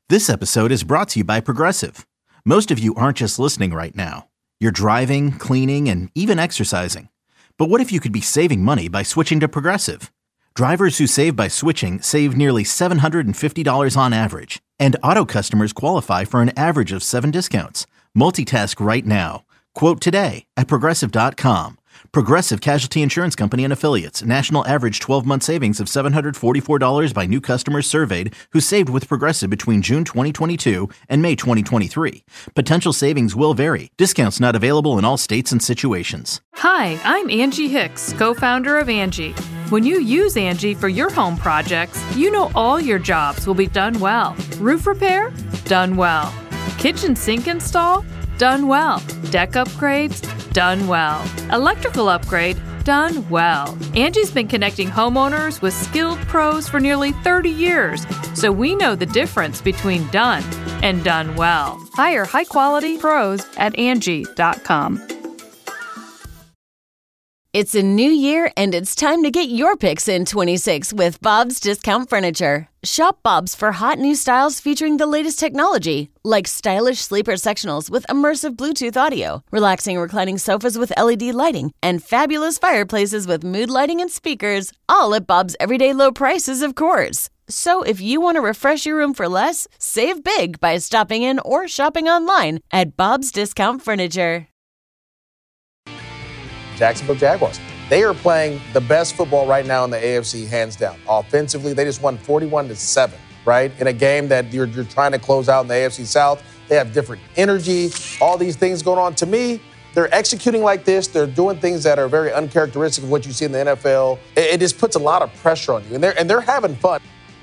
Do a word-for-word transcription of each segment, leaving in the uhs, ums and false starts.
This episode is brought to you by Progressive. Most of you aren't just listening right now. You're driving, cleaning, and even exercising. But what if you could be saving money by switching to Progressive? Drivers who save by switching save nearly seven hundred fifty dollars on average. And auto customers qualify for an average of seven discounts. Multitask right now. Quote today at Progressive dot com. Progressive Casualty Insurance Company and Affiliates. National average twelve-month savings of seven hundred forty-four dollars by new customers surveyed who saved with Progressive between June twenty twenty-two and May twenty twenty-three. Potential savings will vary. Discounts not available in all states and situations. Hi, I'm Angie Hicks, co-founder of Angie. When you use Angie for your home projects, you know all your jobs will be done well. Roof repair? Done well. Kitchen sink install? Done well. Deck upgrades? Done well. Electrical upgrade? Done well. Angie's been connecting homeowners with skilled pros for nearly thirty years, so we know the difference between done and done well. Hire high-quality pros at Angie dot com. It's a new year, and it's time to get your picks in twenty-six with Bob's Discount Furniture. Shop Bob's for hot new styles featuring the latest technology, like stylish sleeper sectionals with immersive Bluetooth audio, relaxing reclining sofas with L E D lighting, and fabulous fireplaces with mood lighting and speakers, all at Bob's everyday low prices, of course. So if you want to refresh your room for less, save big by stopping in or shopping online at Bob's Discount Furniture. Jacksonville Jaguars. They are playing the best football right now in the A F C, hands down. Offensively, they just won forty-one to seven, right? In a game that you're, you're trying to close out in the A F C South. They have different energy, all these things going on. To me, they're executing like this. They're doing things that are very uncharacteristic of what you see in the N F L. It, it just puts a lot of pressure on you, and they're, and they're having fun.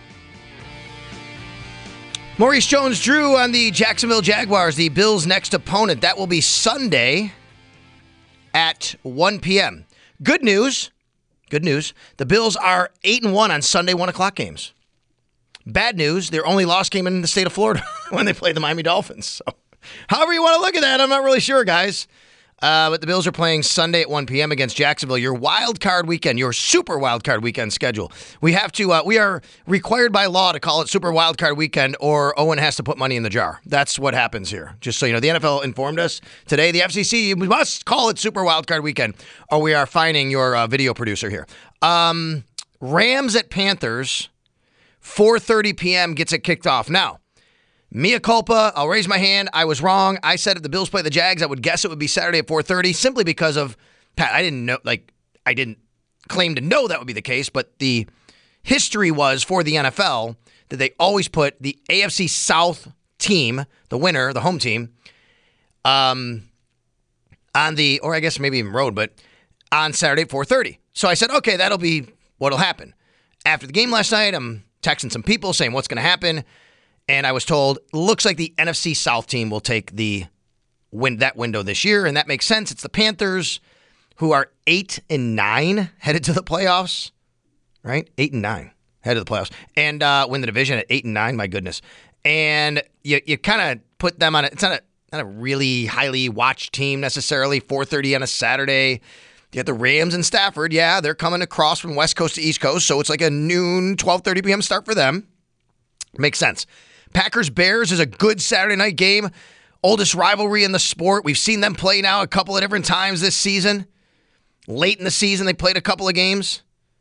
Maurice Jones-Drew on the Jacksonville Jaguars, the Bills' next opponent. That will be Sunday at one p.m. Good news, good news, the Bills are eight and one on Sunday one o'clock games. Bad news, their only lost game in the state of Florida when they played the Miami Dolphins. So, however you want to look at that, I'm not really sure, guys. Uh, but the Bills are playing Sunday at one p.m. against Jacksonville. Your wild card weekend, your super wild card weekend schedule. We have to. Uh, we are required by law to call it super wild card weekend, or Owen has to put money in the jar. That's what happens here. Just so you know, the N F L informed us today. The F C C, we must call it super wild card weekend, or we are fining your uh, video producer here. Um, Rams at Panthers, four thirty p.m. gets it kicked off now. Mea culpa, I'll raise my hand. I was wrong. I said if the Bills play the Jags, I would guess it would be Saturday at four thirty, simply because of, Pat, I didn't know, like, I didn't claim to know that would be the case, but the history was for the N F L that they always put the A F C South team, the winner, the home team, um, on the, or I guess maybe even road, but on Saturday at four thirty. So I said, okay, that'll be what'll happen. After the game last night, I'm texting some people saying what's going to happen. And I was told, looks like the N F C South team will take the win that window this year, and that makes sense. It's the Panthers, who are eight and nine headed to the playoffs, right? Eight and nine headed to the playoffs, and uh, win the division at eight and nine. My goodness, and you you kind of put them on. A, it's not a not a really highly watched team necessarily. four thirty on a Saturday. You got the Rams and Stafford. Yeah, they're coming across from West Coast to East Coast, so it's like a noon, twelve thirty p.m. start for them. Makes sense. Packers-Bears is a good Saturday night game. Oldest rivalry in the sport. We've seen them play now a couple of different times this season. Late in the season, they played a couple of games.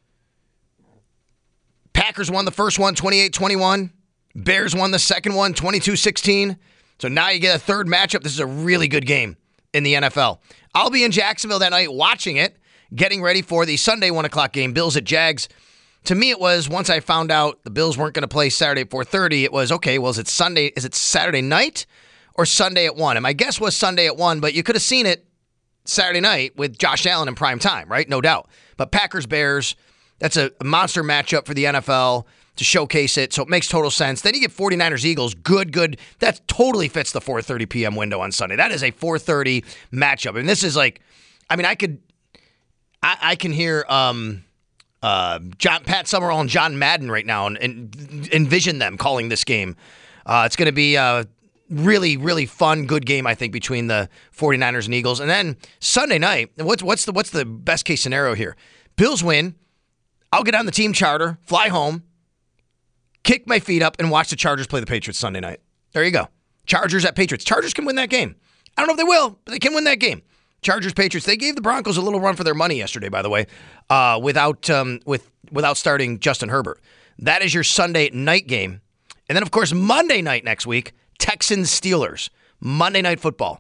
Packers won the first one, twenty-eight twenty-one. Bears won the second one, twenty-two sixteen. So now you get a third matchup. This is a really good game in the N F L. I'll be in Jacksonville that night watching it, getting ready for the Sunday one o'clock game, Bills at Jags. To me, it was, once I found out the Bills weren't going to play Saturday at four thirty, it was, okay, well, is it Sunday? Is it Saturday night or Sunday at one? And my guess was Sunday at one, but you could have seen it Saturday night with Josh Allen in prime time, right? No doubt. But Packers-Bears, that's a monster matchup for the N F L to showcase it, so it makes total sense. Then you get 49ers-Eagles, good, good. That totally fits the four thirty p.m. window on Sunday. That is a four thirty matchup. And this is like, I mean, I could, I, I can hear... um. Uh, John, Pat Summerall and John Madden right now, and, and envision them calling this game. Uh, it's going to be a really, really fun, good game, I think, between the 49ers and Eagles. And then Sunday night, what's what's the what's the best case scenario here? Bills win. I'll get on the team charter, fly home, kick my feet up and watch the Chargers play the Patriots Sunday night. There you go. Chargers at Patriots. Chargers can win that game. I don't know if they will, but they can win that game. Chargers, Patriots. They gave the Broncos a little run for their money yesterday, by the way, uh, without um, with without starting Justin Herbert. That is your Sunday night game. And then, of course, Monday night next week, Texans, Steelers. Monday Night Football.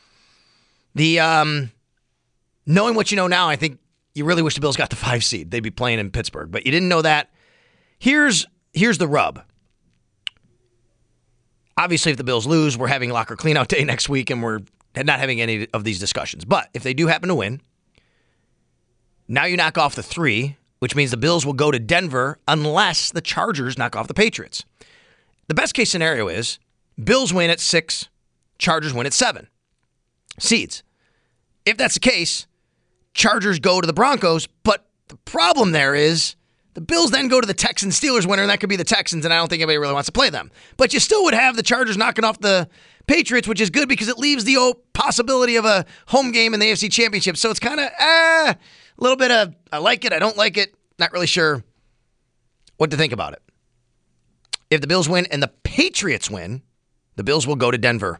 The um, knowing what you know now, I think you really wish the Bills got the five seed. They'd be playing in Pittsburgh, but you didn't know that. Here's here's the rub. Obviously, if the Bills lose, we're having locker cleanout day next week, and we're not having any of these discussions. But if they do happen to win, now you knock off the three, which means the Bills will go to Denver unless the Chargers knock off the Patriots. The best case scenario is Bills win at six, Chargers win at seven seeds. If that's the case, Chargers go to the Broncos, but the problem there is the Bills then go to the Texans Steelers winner, and that could be the Texans, and I don't think anybody really wants to play them. But you still would have the Chargers knocking off the Patriots, which is good because it leaves the oh, possibility of a home game in the A F C Championship. So it's kind of ah, a little bit of I like it, I don't like it, not really sure what to think about it. If the Bills win and the Patriots win, the Bills will go to Denver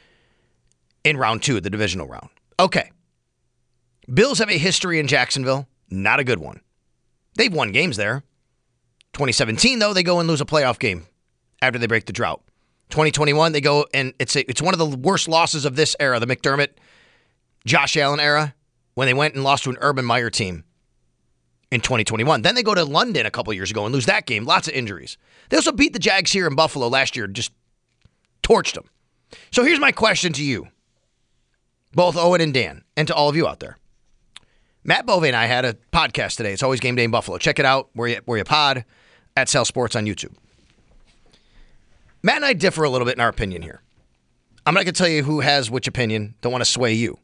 in round two, the divisional round. Okay. Bills have a history in Jacksonville. Not a good one. They've won games there. twenty seventeen, though, they go and lose a playoff game after they break the drought. twenty twenty-one, they go and it's a, it's one of the worst losses of this era, the McDermott, Josh Allen era, when they went and lost to an Urban Meyer team in twenty twenty-one. Then they go to London a couple years ago and lose that game. Lots of injuries. They also beat the Jags here in Buffalo last year, just torched them. So here's my question to you, both Owen and Dan, and to all of you out there. Matt Bove and I had a podcast today. It's always Game Day in Buffalo. Check it out where you, where you pod at Sal Sports on YouTube. Matt and I differ a little bit in our opinion here. I'm not going to tell you who has which opinion. Don't want to sway you.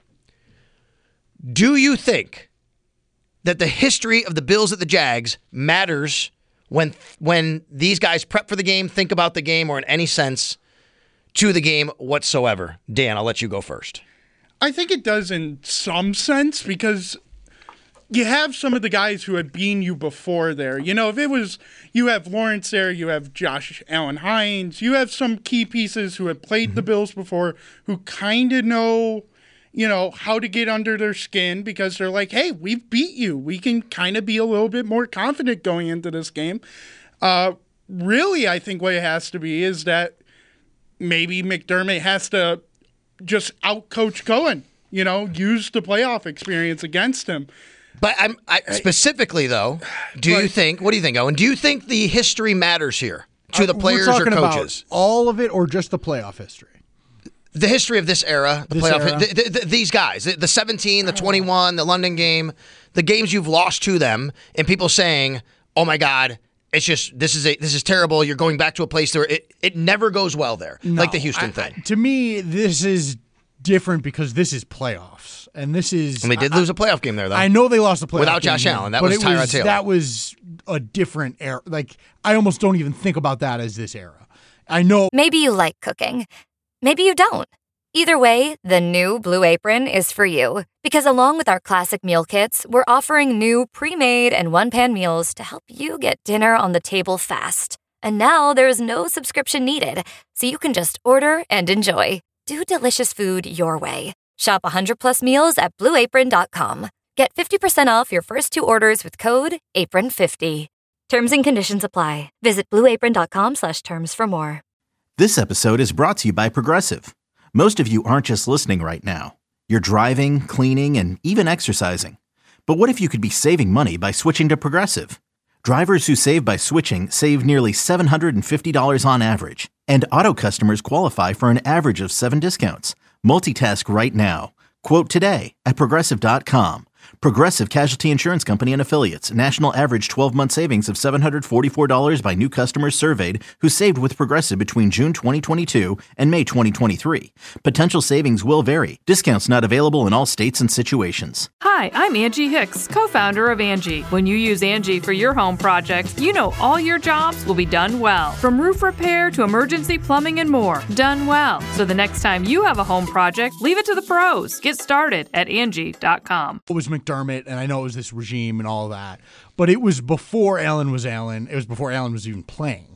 Do you think that the history of the Bills at the Jags matters when when these guys prep for the game, think about the game, or in any sense to the game whatsoever? Dan, I'll let you go first. I think it does in some sense because you have some of the guys who had been you before there. You know, if it was, you have Lawrence there, you have Josh Allen Hines, you have some key pieces who had played mm-hmm. the Bills before who kind of know, you know, how to get under their skin because they're like, hey, we've beat you. We can kind of be a little bit more confident going into this game. Uh, really, I think what it has to be is that maybe McDermott has to just out-coach Cohen, you know, use the playoff experience against him. But I'm I, specifically, though, do but, you think, what do you think, Owen? Do you think the history matters here to the players or coaches? About all of it or just the playoff history? The history of this era, the this playoff, era. The, the, the, these guys, the, the seventeen, the twenty-one, the London game, the games you've lost to them, and people saying, oh my God, it's just, this is a this is terrible. You're going back to a place where it, it never goes well there, no, like the Houston I, thing. I, to me, this is different because this is playoffs. And this is... And they did I, lose a playoff game there, though. I know they lost a playoff Without game Josh here, Allen. That was Tyrod was, Taylor. That was a different era. Like, I almost don't even think about that as this era. I know... Maybe you like cooking. Maybe you don't. Either way, the new Blue Apron is for you. Because along with our classic meal kits, we're offering new pre-made and one-pan meals to help you get dinner on the table fast. And now there's no subscription needed, so you can just order and enjoy. Do delicious food your way. Shop one hundred plus meals at blue apron dot com. Get fifty percent off your first two orders with code apron fifty. Terms and conditions apply. Visit blue apron dot com slash terms for more. This episode is brought to you by Progressive. Most of you aren't just listening right now. You're driving, cleaning, and even exercising. But what if you could be saving money by switching to Progressive? Drivers who save by switching save nearly seven hundred fifty dollars on average. And auto customers qualify for an average of seven discounts. Multitask right now. Quote today at Progressive dot com. Progressive Casualty Insurance Company and Affiliates. National average twelve-month savings of seven hundred forty-four dollars by new customers surveyed who saved with Progressive between June twenty twenty-two and May twenty twenty-three. Potential savings will vary. Discounts not available in all states and situations. Hi, I'm Angie Hicks, co-founder of Angie. When you use Angie for your home projects, you know all your jobs will be done well. From roof repair to emergency plumbing and more. Done well. So the next time you have a home project, leave it to the pros. Get started at Angie dot com. It was McDermott, and I know it was this regime and all that, but it was before Allen was Allen. It was before Allen was even playing.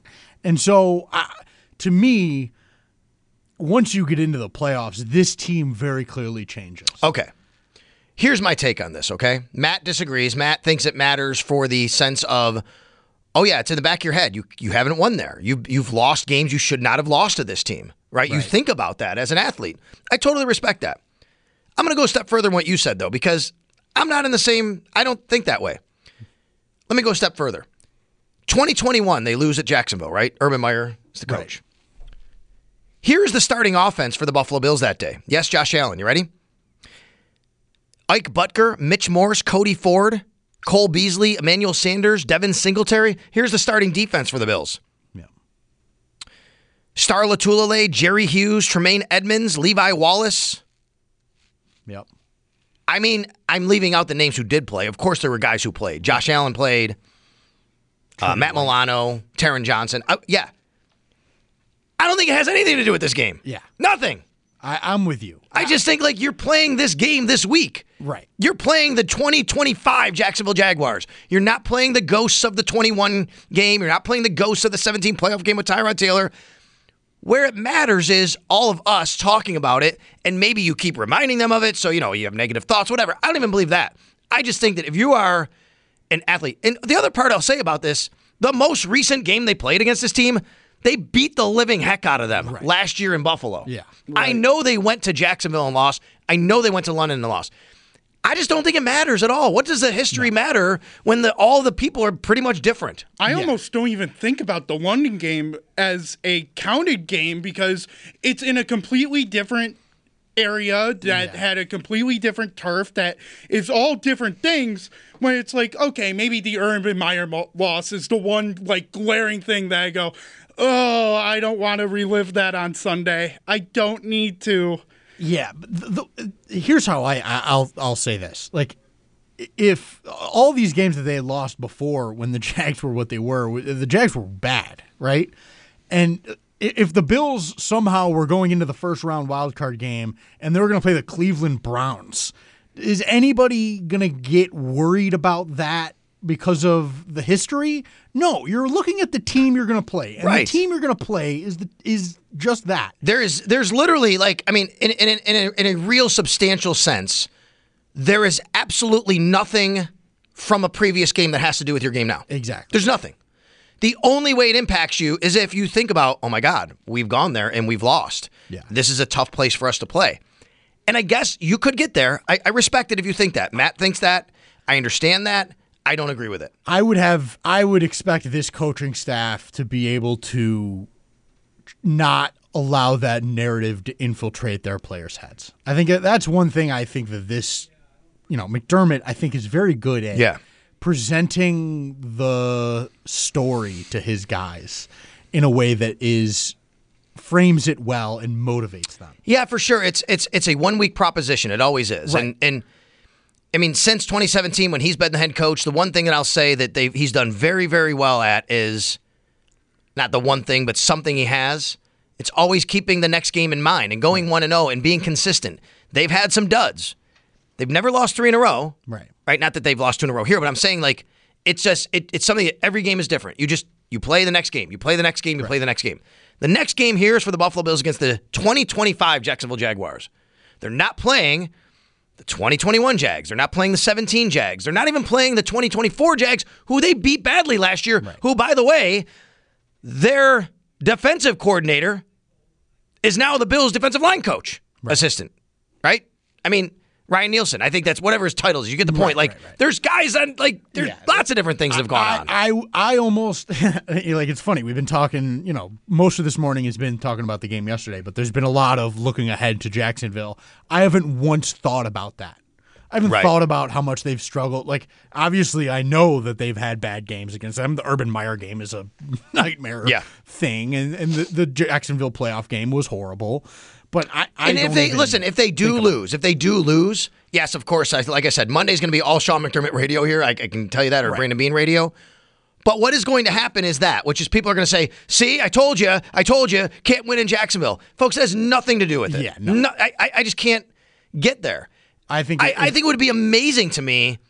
And so, uh, to me, once you get into the playoffs, this team very clearly changes. Okay. Here's my take on this, okay? Matt disagrees. Matt thinks it matters for the sense of, oh, yeah, it's in the back of your head. You you haven't won there. You, you've lost games you should not have lost to this team, right? right? You think about that as an athlete. I totally respect that. I'm going to go a step further than what you said, though, because I'm not in the same, I don't think that way. Let me go a step further. twenty twenty-one, they lose at Jacksonville, right? Urban Meyer is the coach. Right. Here's the starting offense for the Buffalo Bills that day. Yes, Josh Allen, you ready? Ike Butker, Mitch Morse, Cody Ford, Cole Beasley, Emmanuel Sanders, Devin Singletary. Here's the starting defense for the Bills. Yeah. Star Latulele, Jerry Hughes, Tremaine Edmonds, Levi Wallace. Yep. I mean, I'm leaving out the names who did play. Of course, there were guys who played. Josh Allen played. Uh, Matt Milano, Taron Johnson. Uh, yeah. I don't think it has anything to do with this game. Yeah. Nothing. I, I'm with you. I just think, like, you're playing this game this week. Right. You're playing the twenty twenty-five Jacksonville Jaguars. You're not playing the ghosts of the twenty-one game. You're not playing the ghosts of the seventeen playoff game with Tyrod Taylor. Where it matters is all of us talking about it, and maybe you keep reminding them of it, so, you know, you have negative thoughts, whatever. I don't even believe that. I just think that if you are an athlete, and the other part I'll say about this, the most recent game they played against this team, they beat the living heck out of them right. last year in Buffalo. Yeah. Right. I know they went to Jacksonville and lost. I know they went to London and lost. I just don't think it matters at all. What does the history no. matter when the, all the people are pretty much different? I yeah. almost don't even think about the London game as a counted game because it's in a completely different area that yeah. had a completely different turf that is all different things. When it's like, okay, maybe the Urban Meyer loss is the one like glaring thing that I go, oh, I don't want to relive that on Sunday. I don't need to. Yeah, but the, the, here's how I I'll I'll say this. Like, if all these games that they had lost before, when the Jags were what they were, the Jags were bad, right? And if the Bills somehow were going into the first round wild card game and they were going to play the Cleveland Browns, is anybody going to get worried about that because of the history? No, you're looking at the team you're going to play, and right. the team you're going to play is the, is just that. There is there's literally like I mean, in in in a, in a real substantial sense, there is absolutely nothing from a previous game that has to do with your game now. Exactly. There's nothing. The only way it impacts you is if you think about, oh my God, we've gone there and we've lost. Yeah. This is a tough place for us to play. And I guess you could get there. I, I respect it if you think that. Matt thinks that. I understand that. I don't agree with it. I would have. I would expect this coaching staff to be able to not allow that narrative to infiltrate their players' heads. I think that's one thing I think that this, you know, McDermott, I think is very good at. Yeah. Presenting the story to his guys in a way that is frames it well and motivates them. Yeah, for sure. It's it's it's a one week proposition. It always is. Right. And and I mean, since twenty seventeen when he's been the head coach, the one thing that I'll say that they he's done very very well at is not the one thing, but something he has. It's always keeping the next game in mind and going one and zero and being consistent. They've had some duds. They've never lost three in a row. Right. Right? Not that they've lost two in a row here, but I'm saying like it's just it, it's something that every game is different. You just you play the next game. You play the next game, you right. play the next game. The next game here is for the Buffalo Bills against the twenty twenty-five Jacksonville Jaguars. They're not playing the twenty twenty-one Jags. They're not playing the seventeen Jags. They're not even playing the twenty twenty-four Jags, who they beat badly last year, right. who, by the way, their defensive coordinator is now the Bills' defensive line coach, right. assistant, right? I mean, Ryan Nielsen. I think that's whatever his title is. You get the point. Right, like, right, right. there's guys on, like, there's yeah. lots of different things that have gone I, on. I, I almost, like, it's funny. We've been talking, you know, most of this morning has been talking about the game yesterday, but there's been a lot of looking ahead to Jacksonville. I haven't once thought about that. I haven't right. thought about how much they've struggled. Like, obviously, I know that they've had bad games against them. The Urban Meyer game is a nightmare yeah. thing, and, and the, the Jacksonville playoff game was horrible. But I, I and if they listen, if they do lose, if they do lose, yes, of course. I, like I said, Monday's going to be all Sean McDermott radio here. I, I can tell you that, or right. Brandon Bean radio. But what is going to happen is that, which is people are going to say, "See, I told you, I told you, can't win in Jacksonville, folks." That has nothing to do with it. Yeah, no, no I, I just can't get there. I think I, I think it would be amazing to me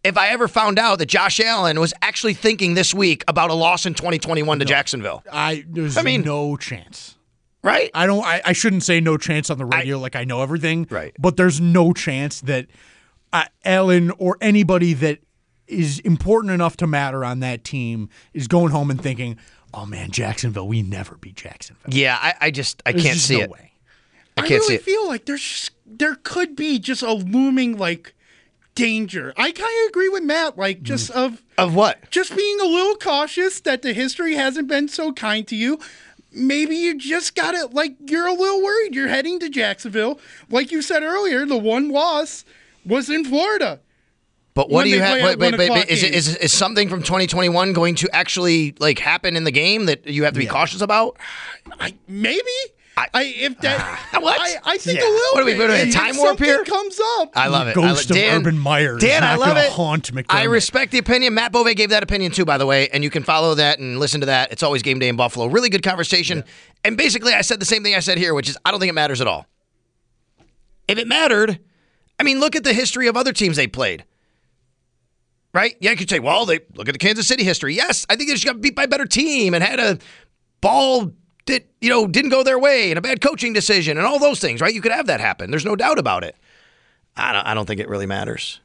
if I ever found out that Josh Allen was actually thinking this week about a loss in twenty twenty-one to No. Jacksonville. I there's I mean, no chance. Right? I don't. I, I shouldn't say no chance on the radio, I, like I know everything. Right. But there's no chance that uh, Allen or anybody that is important enough to matter on that team is going home and thinking, "Oh man, Jacksonville, we never beat Jacksonville." Yeah, I, I just I There's can't just see no it. way. I I, can't really see it. feel like there's there could be just a looming like danger. I kind of agree with Matt, like just of Of what? just being a little cautious that the history hasn't been so kind to you. Maybe you just got it, like, you're a little worried. You're heading to Jacksonville. Like you said earlier, the one loss was in Florida. But what When do you they have? play Wait, at wait, one wait, o'clock wait, is, it, games. is is something from twenty twenty-one going to actually like happen in the game that you have to be Yeah. cautious about? I, maybe. I- I, if that, What? I, I think Yeah. a little What are we bit. doing, a If time warp something here? comes up. I love it. Ghost I lo- of Dan, Urban Meyer is Dan, I not love gonna it. haunt McDermott. I respect the opinion. Matt Bove gave that opinion too, by the way, and you can follow that and listen to that. It's always game day in Buffalo. Really good conversation. And basically, I said the same thing I said here, which is I don't think it matters at all. If it mattered, I mean, look at the history of other teams they played. Right? Yeah, you could say, well, they look at the Kansas City history. Yes, I think they just got beat by a better team and had a ball that, you know, didn't go their way and a bad coaching decision and all those things, right? You could have that happen. There's no doubt about it. I don't, I don't think it really matters.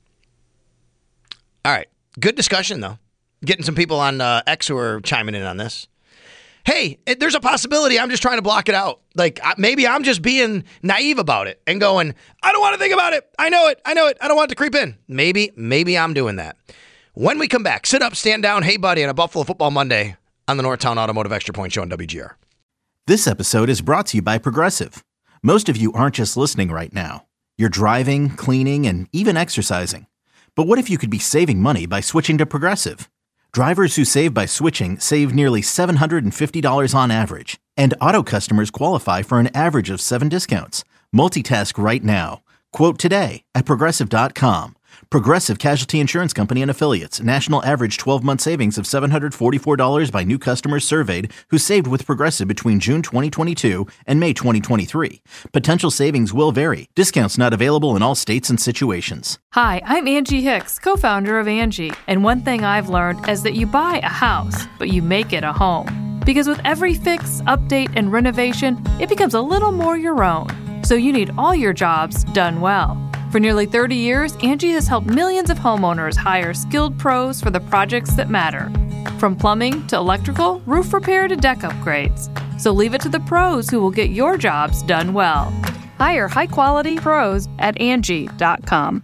All right. Good discussion, though. Getting some people on uh, X who are chiming in on this. Hey, it, there's a possibility. I'm just trying to block it out. Like, I, maybe I'm just being naive about it and going, I don't want to think about it. I know it. I know it. I don't want it to creep in. Maybe, maybe I'm doing that. When we come back, sit up, stand down, hey, buddy, on a Buffalo Football Monday on the Northtown Automotive Extra Point Show on W G R. This episode is brought to you by Progressive. Most of you aren't just listening right now. You're driving, cleaning, and even exercising. But what if you could be saving money by switching to Progressive? Drivers who save by switching save nearly seven hundred fifty dollars on average. And auto customers qualify for an average of seven discounts. Multitask right now. Quote today at Progressive dot com. Progressive Casualty Insurance Company and Affiliates. National average twelve-month savings of seven hundred forty-four dollars by new customers surveyed who saved with Progressive between June twenty twenty-two and May twenty twenty-three. Potential savings will vary. Discounts not available in all states and situations. Hi, I'm Angie Hicks, co-founder of Angie, and one thing I've learned is that you buy a house, but you make it a home. Because with every fix, update, and renovation, it becomes a little more your own. So you need all your jobs done well. For nearly thirty years, Angie has helped millions of homeowners hire skilled pros for the projects that matter. From plumbing to electrical, roof repair to deck upgrades. So leave it to the pros who will get your jobs done well. Hire high-quality pros at Angie dot com.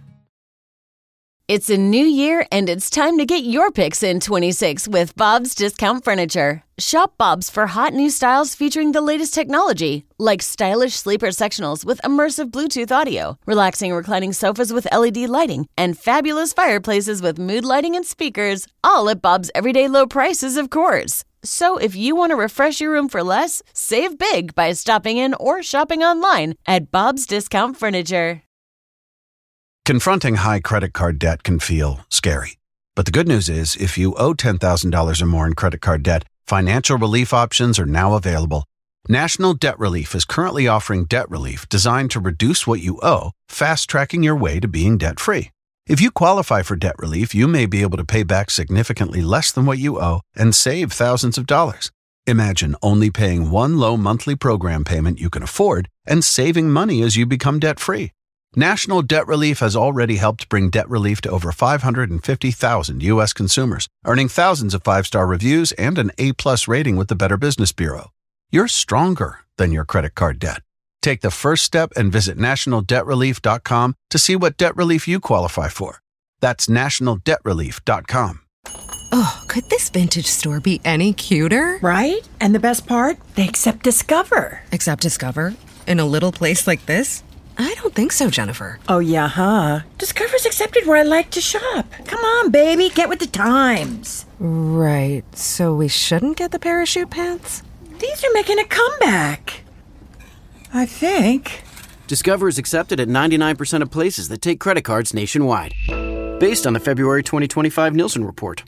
It's a new year, and it's time to get your picks in twenty-six with Bob's Discount Furniture. Shop Bob's for hot new styles featuring the latest technology, like stylish sleeper sectionals with immersive Bluetooth audio, relaxing reclining sofas with L E D lighting, and fabulous fireplaces with mood lighting and speakers, all at Bob's everyday low prices, of course. So if you want to refresh your room for less, save big by stopping in or shopping online at Bob's Discount Furniture. Confronting high credit card debt can feel scary. But the good news is, if you owe ten thousand dollars or more in credit card debt, financial relief options are now available. National Debt Relief is currently offering debt relief designed to reduce what you owe, fast-tracking your way to being debt-free. If you qualify for debt relief, you may be able to pay back significantly less than what you owe and save thousands of dollars. Imagine only paying one low monthly program payment you can afford and saving money as you become debt-free. National Debt Relief has already helped bring debt relief to over five hundred fifty thousand U S consumers, earning thousands of five-star reviews and an A-plus rating with the Better Business Bureau. You're stronger than your credit card debt. Take the first step and visit national debt relief dot com to see what debt relief you qualify for. That's national debt relief dot com. Oh, could this vintage store be any cuter? Right? And the best part? They accept Discover. Accept Discover? In a little place like this? I don't think so, Jennifer. Oh, yeah, huh? Discover's accepted where I like to shop. Come on, baby, get with the times. Right, so we shouldn't get the parachute pants? These are making a comeback. I think. Discover is accepted at ninety-nine percent of places that take credit cards nationwide. Based on the February twenty twenty-five Nielsen report.